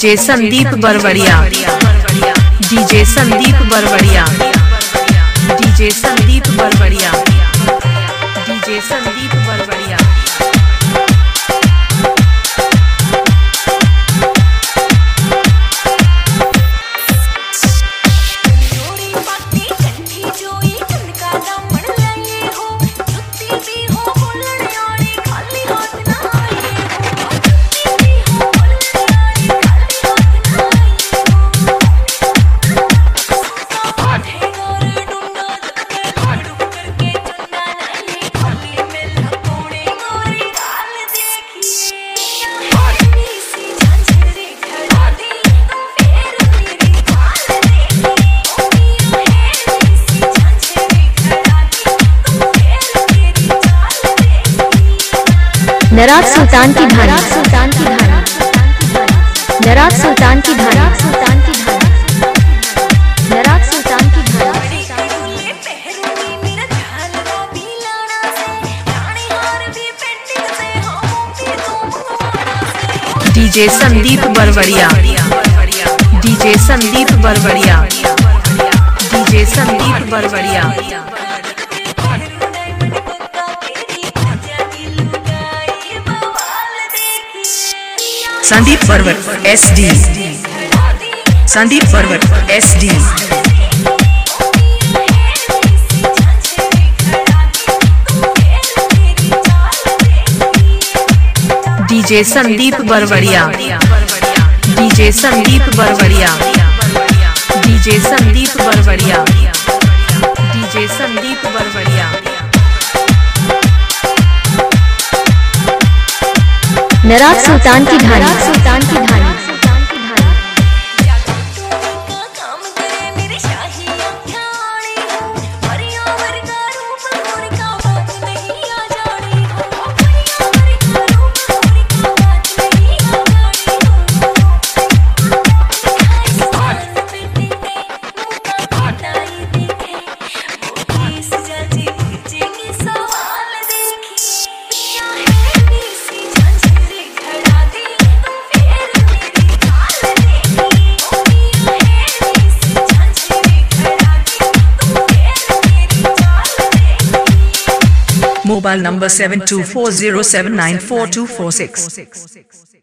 DJ Sandeep Barwadiya, DJ Sandeep Barwadiya, DJ Sandeep Barwadiya, DJ Sandeep Barwadiya. Naraj Sultan की धानी, नराज सुल्तान की धानी, नराज सुल्तान की धानी। DJ Sandeep Barwadiya, DJ Sandeep Barwadiya, DJ Sandeep Barwadiya. Sandeep Barwad SD, Sandeep Barwad SD। DJ Sandeep Barwadiya, DJ Sandeep Barwadiya, DJ Sandeep Barwadiya, DJ Sandeep Barwadiya. Naraj Sultan की धानी, सुल्तान की धानी। Mobile number 7240794246.